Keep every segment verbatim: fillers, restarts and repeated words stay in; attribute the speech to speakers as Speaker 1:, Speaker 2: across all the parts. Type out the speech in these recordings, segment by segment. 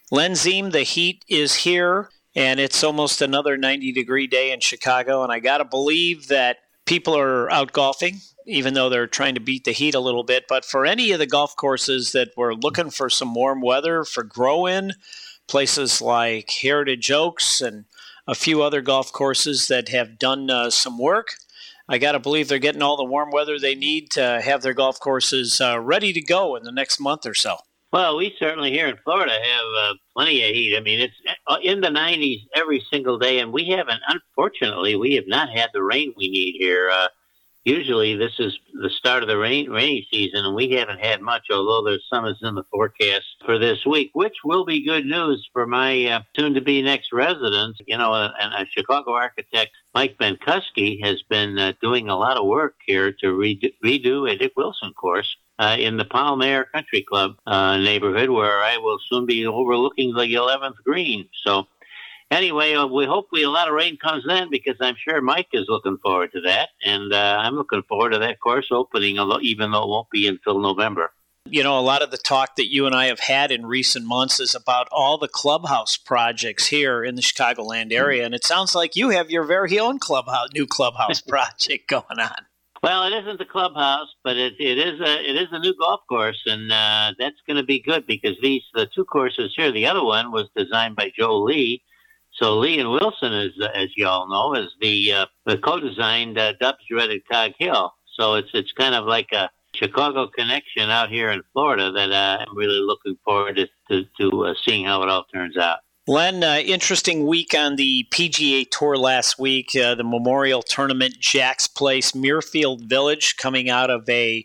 Speaker 1: Len Ziem, the heat is here, and it's almost another ninety-degree day in Chicago, and I got to believe that people are out golfing, even though they're trying to beat the heat a little bit. But for any of the golf courses that were looking for some warm weather for grow-in, places like Heritage Oaks and a few other golf courses that have done uh, some work, I got to believe they're getting all the warm weather they need to have their golf courses uh, ready to go in the next month or so.
Speaker 2: Well, we certainly here in Florida have uh, plenty of heat. I mean, it's in the nineties every single day, and we haven't, unfortunately, we have not had the rain we need here. Uh, usually this is the start of the rain, rainy season, and we haven't had much, although there's some is in the forecast for this week, which will be good news for my uh, soon-to-be next resident. You know, a, a Chicago architect, Mike Benkusky, has been uh, doing a lot of work here to redo, redo a Dick Wilson course uh, in the Palm Air Country Club uh, neighborhood, where I will soon be overlooking the eleventh green. So anyway, uh, we hope we, a lot of rain comes then, because I'm sure Mike is looking forward to that. And uh, I'm looking forward to that course opening, although, even though it won't be until November.
Speaker 1: You know, a lot of the talk that you and I have had in recent months is about all the clubhouse projects here in the Chicagoland area. And it sounds like you have your very own clubhouse, new clubhouse project going on.
Speaker 2: Well, it isn't the clubhouse, but it, it is a it is a new golf course, and uh, that's going to be good, because these the two courses here. The other one was designed by Joe Lee. So Lee and Wilson, is, as you all know, is the uh, the co-designed uh, Dubs dreaded Cog Hill. So it's it's kind of like a Chicago connection out here in Florida that uh, I'm really looking forward to to, to uh, seeing how it all turns out.
Speaker 1: Len, uh, interesting week on the P G A Tour last week. Uh, the Memorial Tournament, Jack's Place, Muirfield Village, coming out of a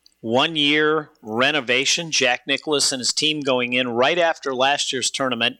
Speaker 1: one-year renovation. Jack Nicklaus and his team going in right after last year's tournament,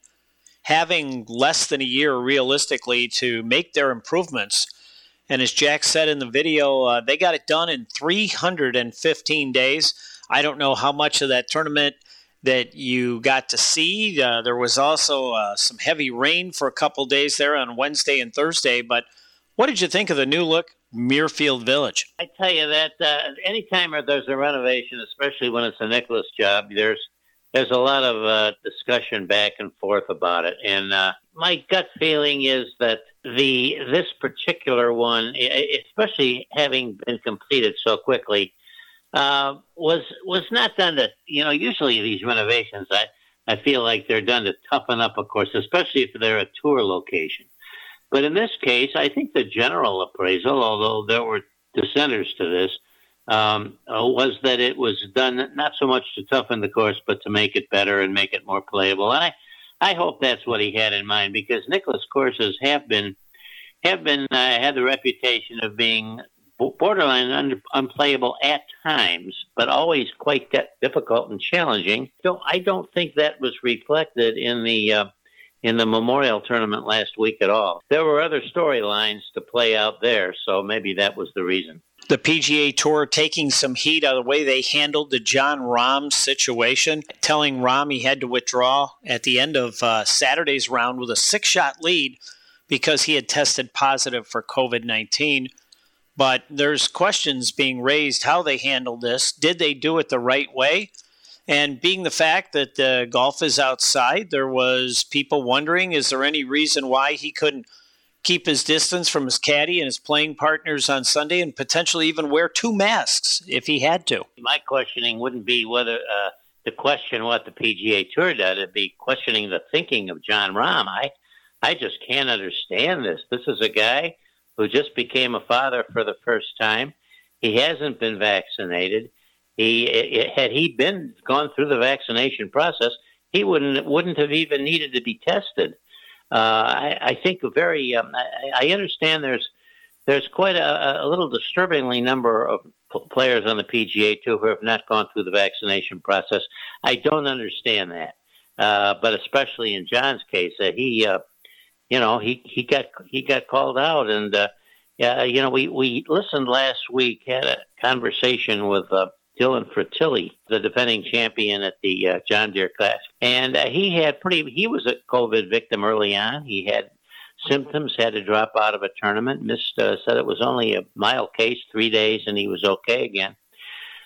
Speaker 1: having less than a year realistically to make their improvements. And as Jack said in the video, uh, they got it done in three hundred fifteen days. I don't know how much of that tournament that you got to see. Uh, there was also uh, some heavy rain for a couple days there on Wednesday and Thursday. But what did you think of the new look Muirfield Village?
Speaker 2: I tell you that uh, anytime there's a renovation, especially when it's a Nicklaus job, there's There's a lot of uh, discussion back and forth about it. And uh, my gut feeling is that the this particular one, especially having been completed so quickly, uh, was was not done to, you know, usually these renovations, I, I feel like they're done to toughen up a course, especially if they're a tour location. But in this case, I think the general appraisal, although there were dissenters to this, Um, uh, was that it was done not so much to toughen the course, but to make it better and make it more playable. And I, I hope that's what he had in mind, because Nicklaus courses have been have been uh, had the reputation of being borderline un- unplayable at times, but always quite de- difficult and challenging. So I don't think that was reflected in the uh, in the Memorial Tournament last week at all. There were other storylines to play out there, so maybe that was the reason.
Speaker 1: The P G A Tour taking some heat out of the way they handled the Jon Rahm situation, telling Rahm he had to withdraw at the end of uh, Saturday's round with a six-shot lead because he had tested positive for covid nineteen. But there's questions being raised how they handled this. Did they do it the right way? And being the fact that uh, golf is outside, there was people wondering, is there any reason why he couldn't keep his distance from his caddy and his playing partners on Sunday and potentially even wear two masks if he had to?
Speaker 2: My questioning wouldn't be whether uh, to question what the P G A Tour did. It'd be questioning the thinking of Jon Rahm. I, I just can't understand this. This is a guy who just became a father for the first time. He hasn't been vaccinated. He it, had he been gone through the vaccination process, he wouldn't wouldn't have even needed to be tested. Uh, I, I think a very. Um, I, I understand there's there's quite a, a little disturbingly number of p- players on the P G A Tour who have not gone through the vaccination process. I don't understand that, uh, but especially in John's case, uh, he, uh, you know, he, he got he got called out, and uh, yeah, you know, we, we listened last week, had a conversation with uh, Dylan Frittilli, the defending champion at the uh, John Deere Classic. And uh, he had pretty, he was a COVID victim early on. He had symptoms, had to drop out of a tournament, missed, uh, said it was only a mild case, three days, and he was okay again.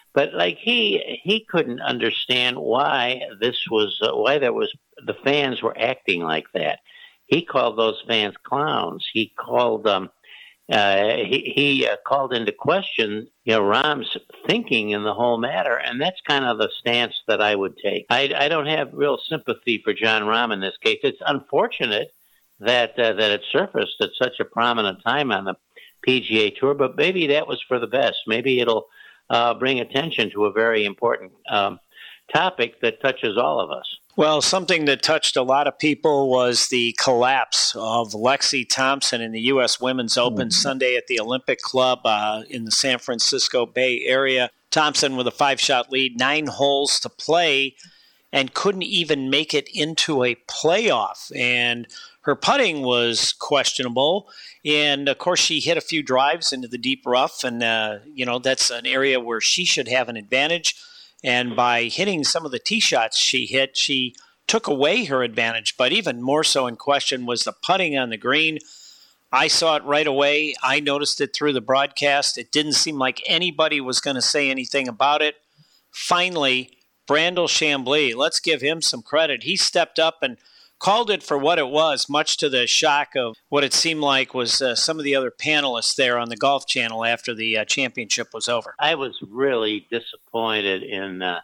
Speaker 2: But like he he couldn't understand why this was uh, why there was the fans were acting like that. He called those fans clowns. He called um uh, he he uh, called into question you know Rahm's thinking in the whole matter, and that's kind of the stance that I would take. I I don't have real sympathy for Jon Rahm in this case. It's unfortunate that uh, that it surfaced at such a prominent time on the P G A Tour, but maybe that was for the best. Maybe it'll uh, bring attention to a very important um, topic that touches all of us.
Speaker 1: Well, something that touched a lot of people was the collapse of Lexi Thompson in the U S Women's Open mm-hmm. Sunday at the Olympic Club uh, in the San Francisco Bay Area. Thompson with a five-shot lead, nine holes to play, and couldn't even make it into a playoff. And her putting was questionable. And, of course, she hit a few drives into the deep rough. And, uh, you know, that's an area where she should have an advantage. And by hitting some of the tee shots she hit, she took away her advantage. But even more so in question was the putting on the green. I saw it right away. I noticed it through the broadcast. It didn't seem like anybody was going to say anything about it. Finally, Brandel Chamblee, let's give him some credit. He stepped up and called it for what it was, much to the shock of what it seemed like was uh, some of the other panelists there on the Golf Channel after the uh, championship was over.
Speaker 2: I was really disappointed in, uh,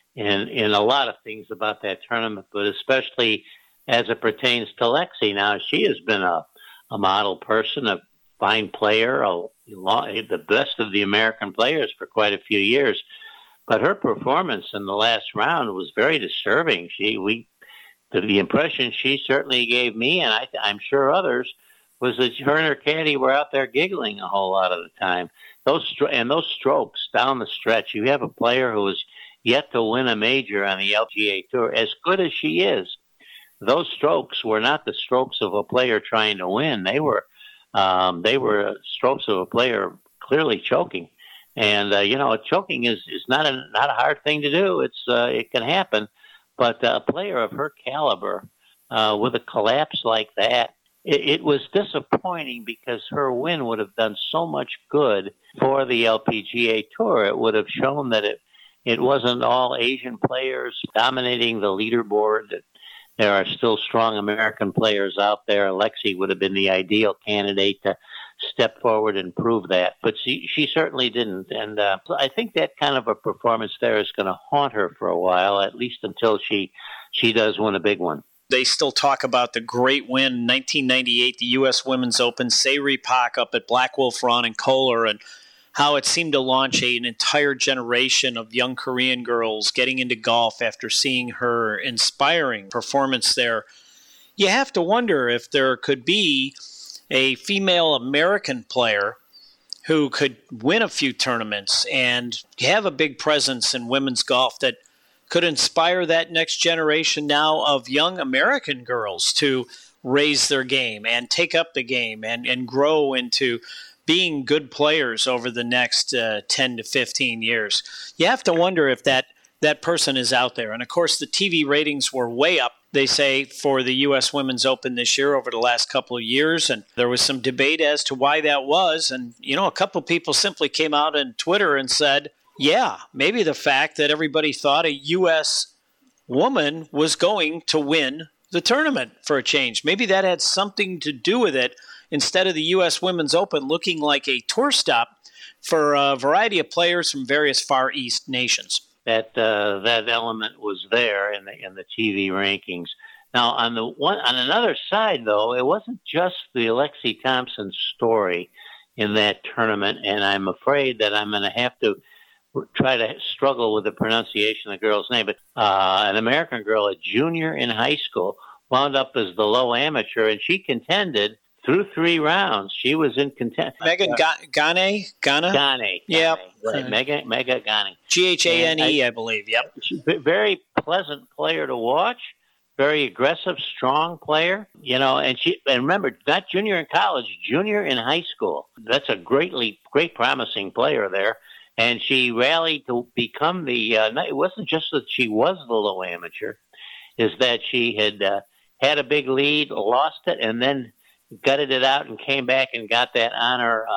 Speaker 2: in in a lot of things about that tournament, but especially as it pertains to Lexi. Now, she has been a, a model person, a fine player, a, the best of the American players for quite a few years. But her performance in the last round was very disturbing. She, we, the, the impression she certainly gave me, and I, I'm sure others, was that her and her caddy were out there giggling a whole lot of the time. Those and those strokes down the stretch. You have a player who is yet to win a major on the L P G A Tour, as good as she is. Those strokes were not the strokes of a player trying to win. They were, um, they were strokes of a player clearly choking. And uh, you know, choking is, is not a not a hard thing to do. It's uh, it can happen, but uh, a player of her caliber uh, with a collapse like that, it, it was disappointing because her win would have done so much good for the L P G A Tour. It would have shown that it it wasn't all Asian players dominating the leaderboard. That there are still strong American players out there. Lexi would have been the ideal candidate to step forward and prove that, but she she certainly didn't. And uh, I think that kind of a performance there is going to haunt her for a while, at least until she she does win a big one.
Speaker 1: They still talk about the great win in nineteen ninety-eight, the U S Women's Open, Sayri Pak up at Black Wolf Ron and Kohler, and how it seemed to launch a, an entire generation of young Korean girls getting into golf after seeing her inspiring performance there. You have to wonder if there could be a female American player who could win a few tournaments and have a big presence in women's golf that could inspire that next generation now of young American girls to raise their game and take up the game and, and grow into being good players over the next uh, ten to fifteen years. You have to wonder if that, that person is out there. And, of course, the T V ratings were way up, they say, for the U S Women's Open this year over the last couple of years. And there was some debate as to why that was. And, you know, a couple of people simply came out on Twitter and said, yeah, maybe the fact that everybody thought a U S woman was going to win the tournament for a change. Maybe that had something to do with it, instead of the U S Women's Open looking like a tour stop for a variety of players from various Far East nations.
Speaker 2: That uh, that element was there in the in the T V rankings. Now, on the one on another side, though, it wasn't just the Lexi Thompson story in that tournament, and I'm afraid that I'm going to have to try to struggle with the pronunciation of the girl's name. But uh, an American girl, a junior in high school, wound up as the low amateur, and she contended through three rounds. She was in contention.
Speaker 1: Megan Gane? Gane?
Speaker 2: Gane.
Speaker 1: Yep.
Speaker 2: Right. Uh, Mega, Mega Gane.
Speaker 1: G H A N E, I, I believe. Yep.
Speaker 2: She's a very pleasant player to watch. Very aggressive, strong player. You know, and she, and remember, not junior in college, junior in high school. That's a greatly, great promising player there. And she rallied to become the, uh, it wasn't just that she was the low amateur, is that she had uh, had a big lead, lost it, and then gutted it out and came back and got that honor uh,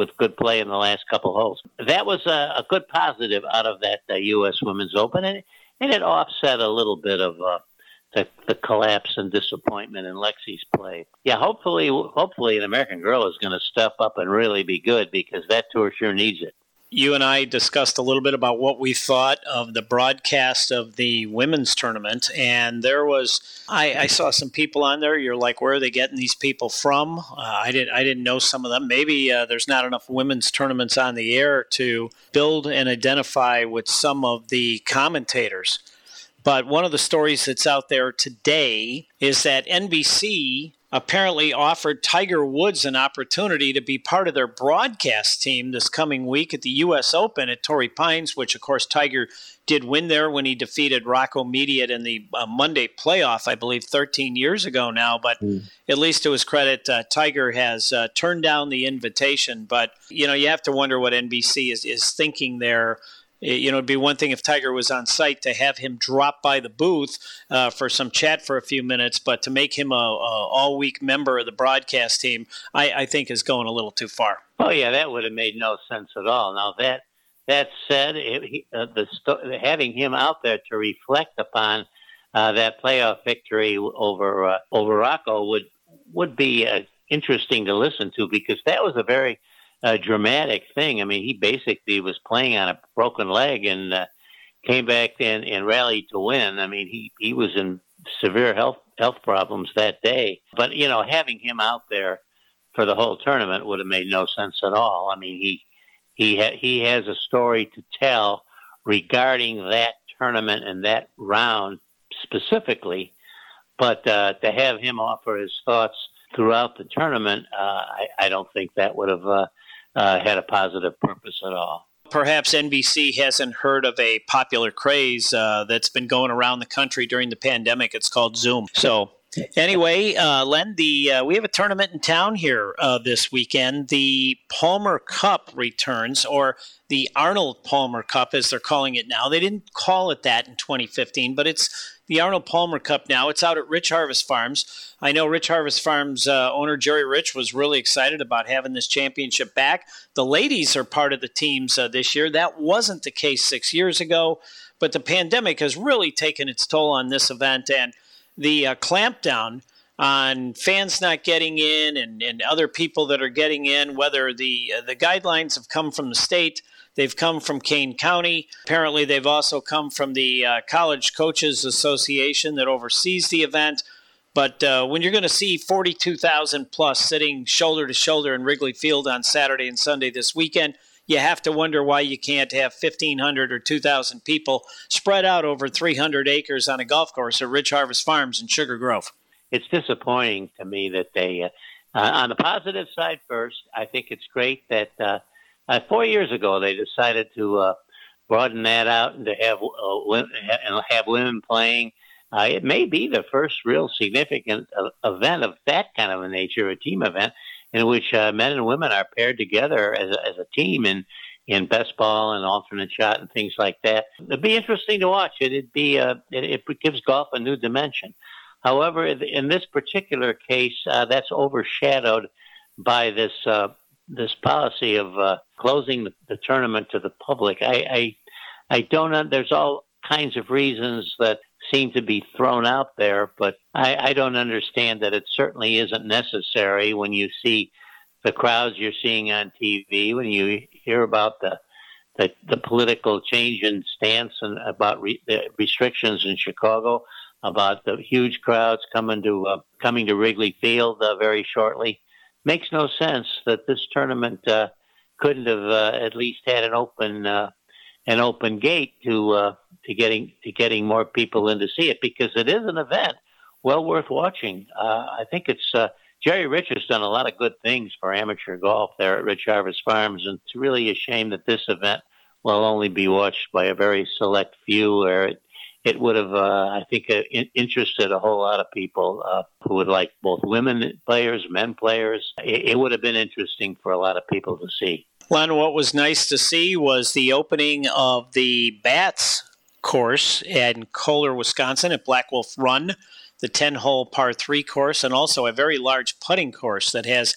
Speaker 2: with good play in the last couple holes. That was a, a good positive out of that uh, U S Women's Open, and, and it offset a little bit of uh, the, the collapse and disappointment in Lexi's play. Yeah, hopefully, hopefully an American Girl is going to step up and really be good, because that tour sure needs it.
Speaker 1: You and I discussed a little bit about what we thought of the broadcast of the women's tournament, and there was, I, I saw some people on there. You're like, where are they getting these people from? Uh, I didn't, I didn't know some of them. Maybe uh, there's not enough women's tournaments on the air to build and identify with some of the commentators. But one of the stories that's out there today is that N B C apparently offered Tiger Woods an opportunity to be part of their broadcast team this coming week at the U S Open at Torrey Pines, which, of course, Tiger did win there when he defeated Rocco Mediate in the uh, Monday playoff, I believe, thirteen years ago now. But mm. at least to his credit, uh, Tiger has uh, turned down the invitation. But, you know, you have to wonder what N B C is, is thinking there. You know, it'd be one thing if Tiger was on site to have him drop by the booth uh, for some chat for a few minutes, but to make him a, a all-week member of the broadcast team, I, I think is going a little too far.
Speaker 2: Oh yeah, that would have made no sense at all. Now that that said, it, he, uh, the sto- having him out there to reflect upon uh, that playoff victory over uh, over Rocco would would be uh, interesting to listen to, because that was a very a dramatic thing. I mean, he basically was playing on a broken leg and uh, came back and, and rallied to win. I mean, he, he was in severe health health problems that day. But, you know, having him out there for the whole tournament would have made no sense at all. I mean, he he ha- he has a story to tell regarding that tournament and that round specifically. But uh, to have him offer his thoughts throughout the tournament, uh, I, I don't think that would have uh, uh, had a positive purpose at all.
Speaker 1: Perhaps N B C hasn't heard of a popular craze uh, that's been going around the country during the pandemic. It's called Zoom. So anyway, uh, Len, the uh, we have a tournament in town here uh, this weekend. The Palmer Cup returns, or the Arnold Palmer Cup, as they're calling it now. They didn't call it that in twenty fifteen, but it's the Arnold Palmer Cup now. It's out at Rich Harvest Farms. I know Rich Harvest Farms uh, owner Jerry Rich was really excited about having this championship back. The ladies are part of the teams uh, this year. That wasn't the case six years ago, but the pandemic has really taken its toll on this event, and the uh, clampdown on fans not getting in and, and other people that are getting in, whether the uh, the guidelines have come from the state, they've come from Kane County. Apparently, they've also come from the uh, College Coaches Association that oversees the event. But uh, when you're going to see forty-two thousand plus sitting shoulder to shoulder in Wrigley Field on Saturday and Sunday this weekend, you have to wonder why you can't have fifteen hundred or two thousand people spread out over three hundred acres on a golf course at Rich Harvest Farms in Sugar Grove.
Speaker 2: It's disappointing to me that they, uh, uh, on the positive side first, I think it's great that uh, uh, four years ago they decided to uh, broaden that out and to have uh, women, and have women playing. Uh, it may be the first real significant uh, event of that kind of a nature, a team event, in which uh, men and women are paired together as a, as a team in, in best ball and alternate shot and things like that. It'd be interesting to watch. It'd be uh, it, it gives golf a new dimension. However, in this particular case, uh, that's overshadowed by this uh, this policy of uh, closing the, the tournament to the public. I, I I don't. There's all kinds of reasons that seem to be thrown out there, but I, I don't understand that it certainly isn't necessary when you see the crowds you're seeing on T V, when you hear about the the, the political change in stance and about re, the restrictions in Chicago, about the huge crowds coming to uh, coming to Wrigley Field uh, very shortly. Makes no sense that this tournament uh, couldn't have uh, at least had an open uh, an open gate to uh, to getting to getting more people in to see it, because it is an event well worth watching. Uh, I think it's uh, Jerry Rich has done a lot of good things for amateur golf there at Rich Harvest Farms, and it's really a shame that this event will only be watched by a very select few. Where it, it would have, uh, I think, uh, in- interested a whole lot of people uh, who would like both women players, men players. It, it would have been interesting for a lot of people to see.
Speaker 1: Len, what was nice to see was the opening of the Bats course in Kohler, Wisconsin at Black Wolf Run, the ten-hole par three course, and also a very large putting course that has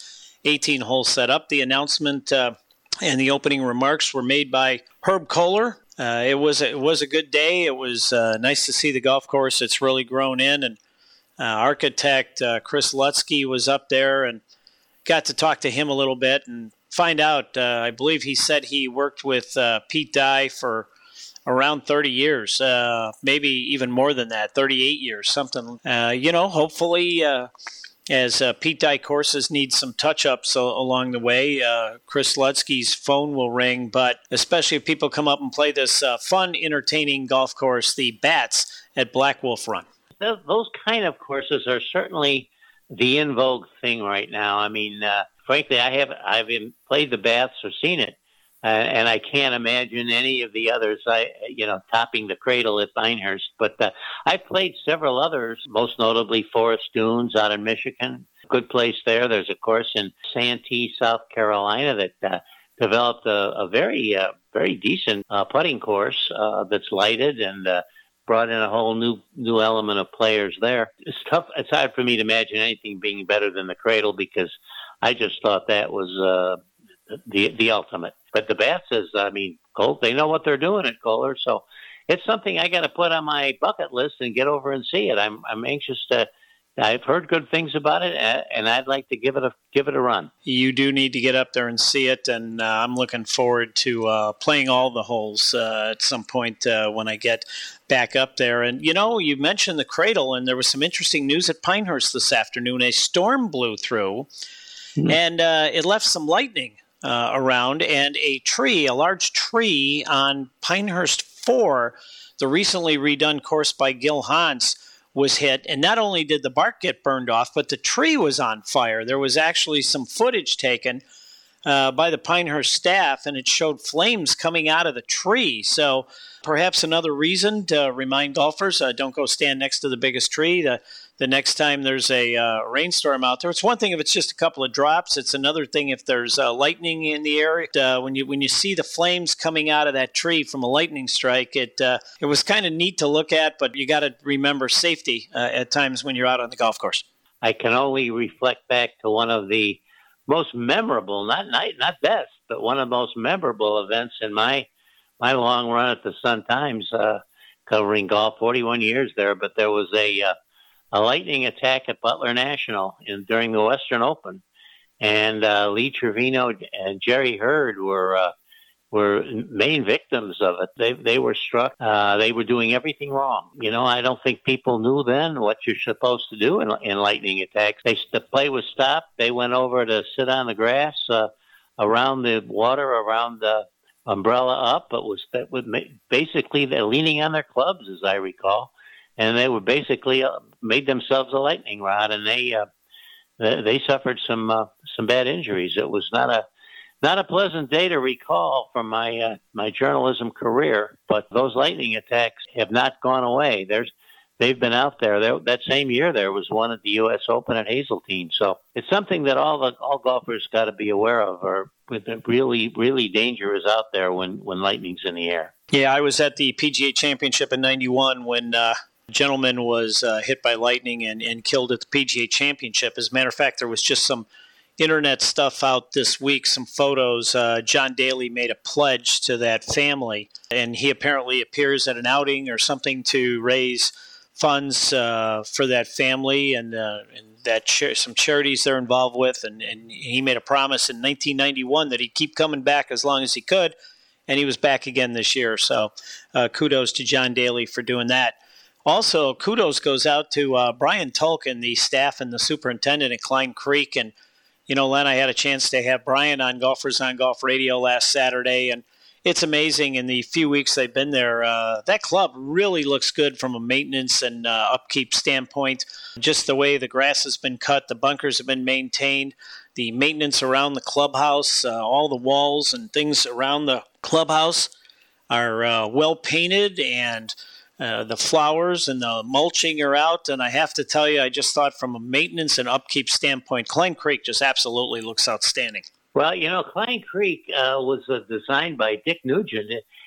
Speaker 1: eighteen holes set up. The announcement uh, and the opening remarks were made by Herb Kohler. Uh, it was a, it was a good day. It was uh, nice to see the golf course. It's really grown in, and uh, architect uh, Chris Lutsky was up there and got to talk to him a little bit and find out. Uh, I believe he said he worked with uh, Pete Dye for around thirty years, uh, maybe even more than that, thirty-eight years, something. Uh, you know, hopefully, uh, as uh, Pete Dye courses need some touch-ups so, along the way, uh, Chris Lutsky's phone will ring, but especially if people come up and play this uh, fun, entertaining golf course, the Bats at Black Wolf Run.
Speaker 2: Those kind of courses are certainly the in vogue thing right now. I mean, uh, frankly, I haven't I've played the Bats or seen it, uh, and I can't imagine any of the others. I, you know, topping the Cradle at Pinehurst. But uh, I played several others, most notably Forest Dunes out in Michigan. Good place there. There's a course in Santee, South Carolina that uh, developed a, a very, uh, very decent uh, putting course uh, that's lighted and uh, brought in a whole new new element of players there. It's tough. It's hard for me to imagine anything being better than the Cradle because I just thought that was uh, the the ultimate. But the Bats is, I mean, Cole, they know what they're doing at Kohler, so it's something I got to put on my bucket list and get over and see it. I'm I'm anxious to. I've heard good things about it, and I'd like to give it a give it a run.
Speaker 1: You do need to get up there and see it, and uh, I'm looking forward to uh, playing all the holes uh, at some point uh, when I get back up there. And, you know, you mentioned the Cradle, and there was some interesting news at Pinehurst this afternoon. A storm blew through, mm-hmm. and uh, it left some lightning uh, around, and a tree, a large tree on Pinehurst four, the recently redone course by Gil Hans, was hit, and not only did the bark get burned off, but the tree was on fire. There was actually some footage taken uh, by the Pinehurst staff, and it showed flames coming out of the tree. So perhaps another reason to remind golfers, uh, don't go stand next to the biggest tree. The, the next time there's a uh, rainstorm out there, it's one thing if it's just a couple of drops. It's another thing if there's uh, lightning in the air. Uh, when you when you see the flames coming out of that tree from a lightning strike, it uh, it was kind of neat to look at. But you got to remember safety uh, at times when you're out on the golf course.
Speaker 2: I can only reflect back to one of the most memorable, not not, not best, but one of the most memorable events in my my long run at the Sun-Times, uh, covering golf, forty-one years there. But there was a uh, a lightning attack at Butler National in, during the Western Open, and uh, Lee Trevino and Jerry Hurd were uh, were main victims of it. They they were struck. Uh, they were doing everything wrong. You know, I don't think people knew then what you're supposed to do in, in lightning attacks. They, the play was stopped. They went over to sit on the grass uh, around the water, around the umbrella up. It was that would basically they're leaning on their clubs, as I recall. And they were basically uh, made themselves a lightning rod, and they uh, they, they suffered some uh, some bad injuries. It was not a not a pleasant day to recall from my uh, my journalism career. But those lightning attacks have not gone away. There's they've been out there. There that same year there was one at the U S Open at Hazeltine. So it's something that all the all golfers got to be aware of. Or really really danger is out there when when lightning's in the air.
Speaker 1: Yeah, I was at the P G A Championship in ninety-one when. Uh gentleman was uh, hit by lightning and, and killed at the P G A Championship. As a matter of fact, there was just some internet stuff out this week, some photos. Uh, John Daly made a pledge to that family, and he apparently appears at an outing or something to raise funds uh, for that family and, uh, and that cha- some charities they're involved with. And, and he made a promise in nineteen ninety-one that he'd keep coming back as long as he could, and he was back again this year. So uh, kudos to John Daly for doing that. Also, kudos goes out to uh, Brian Tolkien, the staff and the superintendent at Klein Creek. And, you know, Len, I had a chance to have Brian on Golfers on Golf Radio last Saturday, and it's amazing in the few weeks they've been there. Uh, that club really looks good from a maintenance and uh, upkeep standpoint. Just the way the grass has been cut, the bunkers have been maintained, the maintenance around the clubhouse, uh, all the walls and things around the clubhouse are uh, well painted, and Uh, the flowers and the mulching are out, and I have to tell you, I just thought from a maintenance and upkeep standpoint, Klein Creek just absolutely looks outstanding.
Speaker 2: Well, you know, Klein Creek uh, was uh, designed by Dick Nugent,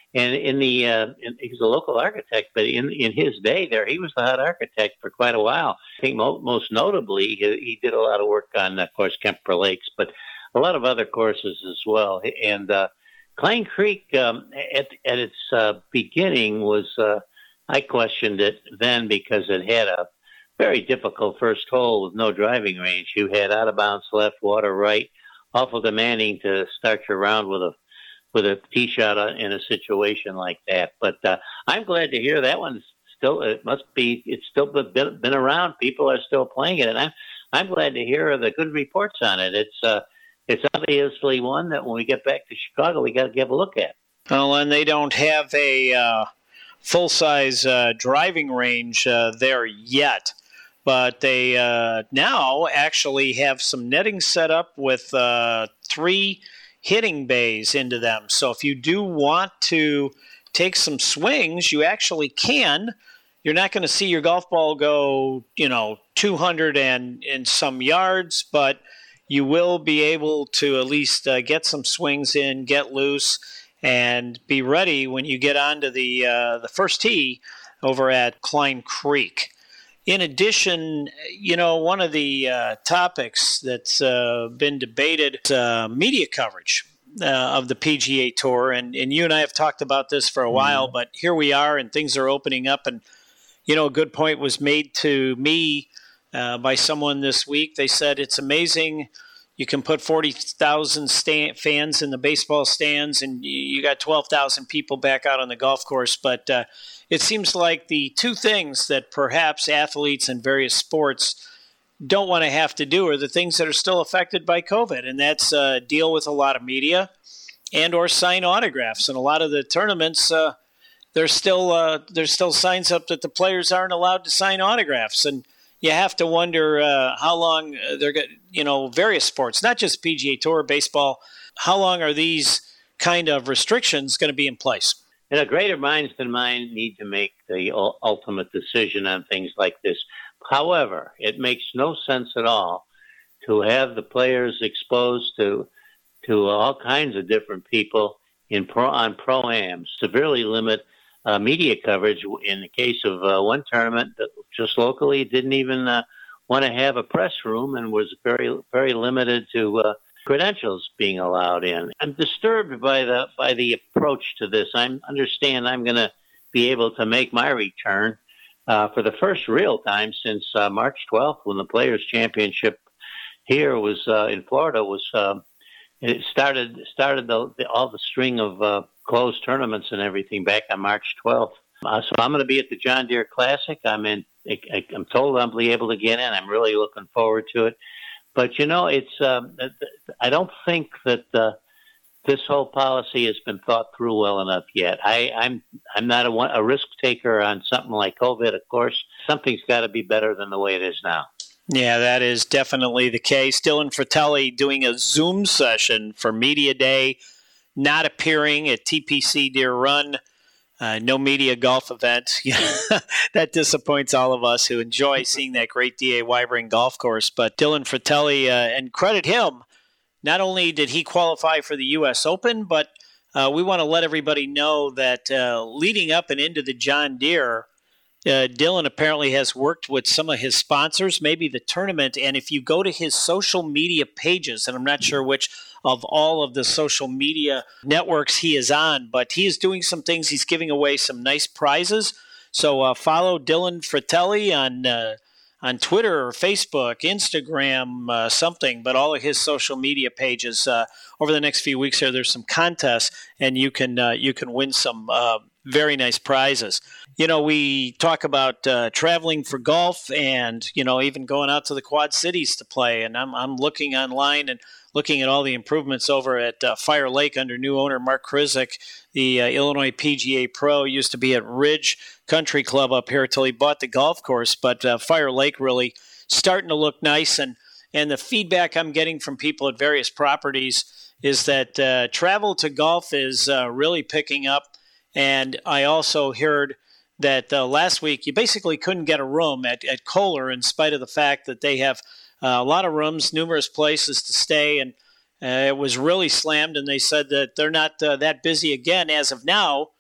Speaker 2: And in the uh, in, he's a local architect, but in in his day there, he was the hot architect for quite a while. I think mo- most notably, he, he did a lot of work on, of course, Kemper Lakes, but a lot of other courses as well. And uh, Klein Creek, um, at at its uh, beginning, was uh, I questioned it then because it had a very difficult first hole with no driving range. You had out of bounds left, water right, awful demanding to start your round with a with a tee shot in a situation like that. But uh, I'm glad to hear that one's still. It must be. It's still been been around. People are still playing it, and I'm I'm glad to hear the good reports on it. It's uh, it's obviously one that when we get back to Chicago, we got to give a look at.
Speaker 1: Well, and they don't have a uh, full-size uh, driving range uh, there yet. But they uh, now actually have some netting set up with uh, three hitting bays into them. So if you do want to take some swings, you actually can. You're not going to see your golf ball go, you know, two hundred and, and some yards, but you will be able to at least uh, get some swings in, get loose, and be ready when you get onto the uh, the first tee over at Klein Creek. In addition, you know, one of the uh, topics that's uh, been debated is uh, media coverage uh, of the P G A Tour. And, and you and I have talked about this for a while, mm-hmm. but here we are and things are opening up. And, you know, a good point was made to me uh, by someone this week. They said it's amazing. You can put forty thousand stand- fans in the baseball stands and you got twelve thousand people back out on the golf course. But uh, it seems like the two things that perhaps athletes in various sports don't want to have to do are the things that are still affected by COVID, and that's uh, deal with a lot of media and or sign autographs. And a lot of the tournaments, uh, there's still uh, there's still signs up that the players aren't allowed to sign autographs, and you have to wonder uh, how long they're going. You know, various sports, not just P G A Tour, baseball. How long are these kind of restrictions going to be in place?
Speaker 2: You know, greater minds than mine need to make the ultimate decision on things like this. However, it makes no sense at all to have the players exposed to to all kinds of different people in pro on pro-ams, severely limit uh, media coverage. In the case of uh, one tournament that just locally didn't even uh, want to have a press room and was very very limited to uh, credentials being allowed in. I'm disturbed by the by the approach to this. I understand I'm going to be able to make my return uh, for the first real time since uh, March twelfth, when the Players Championship here was uh, in Florida was uh, it started started the, the, all the string of uh, closed tournaments and everything back on March twelfth. Uh, so I'm going to be at the John Deere Classic. I'm in. I, I'm told I'll be able to get in. I'm really looking forward to it. But, you know, it's. Um, I don't think that uh, this whole policy has been thought through well enough yet. I, I'm I'm not a, a risk taker on something like COVID. Of course, something's got to be better than the way it is now.
Speaker 1: Yeah, that is definitely the case. Dylan Fratelli doing a Zoom session for Media Day, not appearing at T P C Deer Run. Uh, no media golf event. That disappoints all of us who enjoy seeing that great D A Weibring golf course. But Dylan Fratelli, uh, and credit him, not only did he qualify for the U S Open, but uh, we want to let everybody know that uh, leading up and into the John Deere, uh, Dylan apparently has worked with some of his sponsors, maybe the tournament. And if you go to his social media pages, and I'm not sure which of all of the social media networks he is on, but he is doing some things. He's giving away some nice prizes. So uh, follow Dylan Fratelli on uh, on Twitter or Facebook, Instagram, uh, something, but all of his social media pages. Uh, over the next few weeks here, there's some contests, and you can uh, you can win some uh, very nice prizes. You know, we talk about uh, traveling for golf, and you know, even going out to the Quad Cities to play. And I'm I'm looking online and looking at all the improvements over at uh, Fire Lake under new owner Mark Krizik, the uh, Illinois P G A Pro. Used to be at Ridge Country Club up here till he bought the golf course. But uh, Fire Lake really starting to look nice. And, and the feedback I'm getting from people at various properties is that uh, travel to golf is uh, really picking up. And I also heard that uh, last week you basically couldn't get a room at, at Kohler in spite of the fact that they have Uh, a lot of rooms, numerous places to stay, and uh, it was really slammed, and they said that they're not uh, that busy again as of now,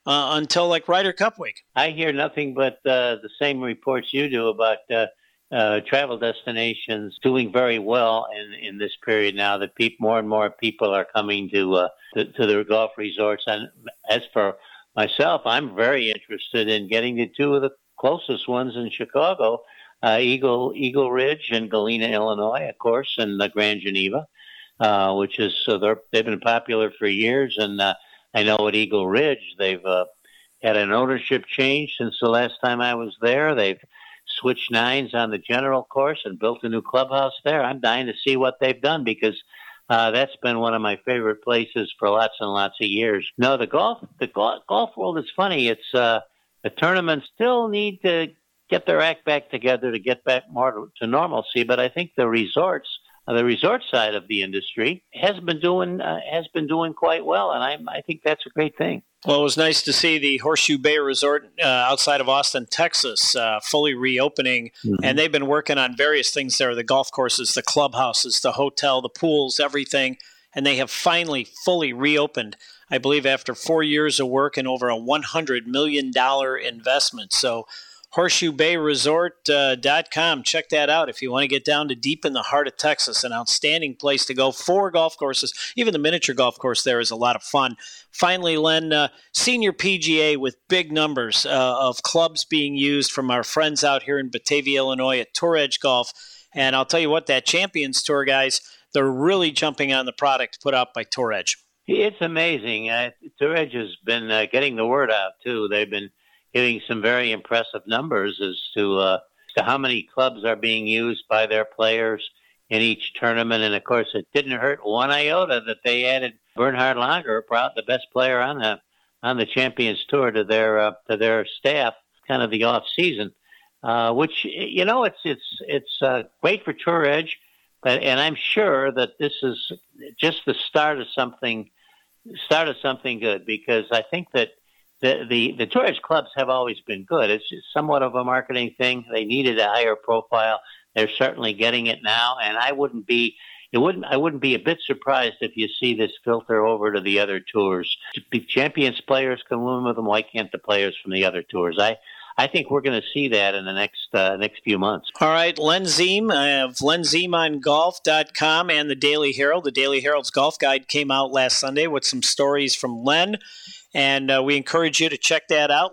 Speaker 1: uh, until like Ryder Cup week.
Speaker 2: I hear nothing but uh, the same reports you do about uh, uh, travel destinations doing very well in, in this period now. That people, more and more people are coming to, uh, to to their golf resorts. And as for myself, I'm very interested in getting to two of the closest ones in Chicago, uh, Eagle Eagle Ridge and Galena, Illinois, of course, and the Grand Geneva, uh, which is so they're, they've been popular for years. And uh, I know at Eagle Ridge they've uh, had an ownership change since the last time I was there. They've switched nines on the general course and built a new clubhouse there. I'm dying to see what they've done because uh, that's been one of my favorite places for lots and lots of years. No, the golf, the golf, golf world is funny. It's uh, the tournaments still need to get their act back together to get back more to, to normalcy. But I think the resorts, uh, the resort side of the industry, has been doing uh, has been doing quite well, and I I think that's a great thing.
Speaker 1: Well, it was nice to see the Horseshoe Bay Resort uh, outside of Austin, Texas, uh, fully reopening. Mm-hmm. And they've been working on various things there, the golf courses, the clubhouses, the hotel, the pools, everything. And they have finally fully reopened, I believe, after four years of work and over a one hundred million dollars investment. So horseshoe bay resort dot com. Check that out if you want to get down to deep in the heart of Texas. An outstanding place to go. Four golf courses. Even the miniature golf course there is a lot of fun. Finally, Len, uh, senior P G A with big numbers uh, of clubs being used from our friends out here in Batavia, Illinois at Tour Edge Golf. And I'll tell you what, that Champions Tour, guys, they're really jumping on the product put out by Tour Edge.
Speaker 2: It's amazing. Uh, Tour Edge has been uh, getting the word out, too. They've been giving some very impressive numbers as to, uh, to how many clubs are being used by their players in each tournament. And, of course, it didn't hurt one iota that they added Bernhard Langer, the best player on the on the Champions Tour, to their uh, to their staff, kind of the off season, uh, which, you know, it's it's it's uh, great for Tour Edge, but and I'm sure that this is just the start of something start of something good, because I think that the the, the Tour Edge clubs have always been good. It's just somewhat of a marketing thing. They needed a higher profile. They're certainly getting it now, and I wouldn't be it wouldn't I wouldn't be a bit surprised if you see this filter over to the other tours. If Champions players can win with them, why can't the players from the other tours? I I think we're going to see that in the next uh, next few months.
Speaker 1: All right, Len Ziem of len ziem on golf dot com and the Daily Herald. The Daily Herald's Golf Guide came out last Sunday with some stories from Len, and uh, we encourage you to check that out.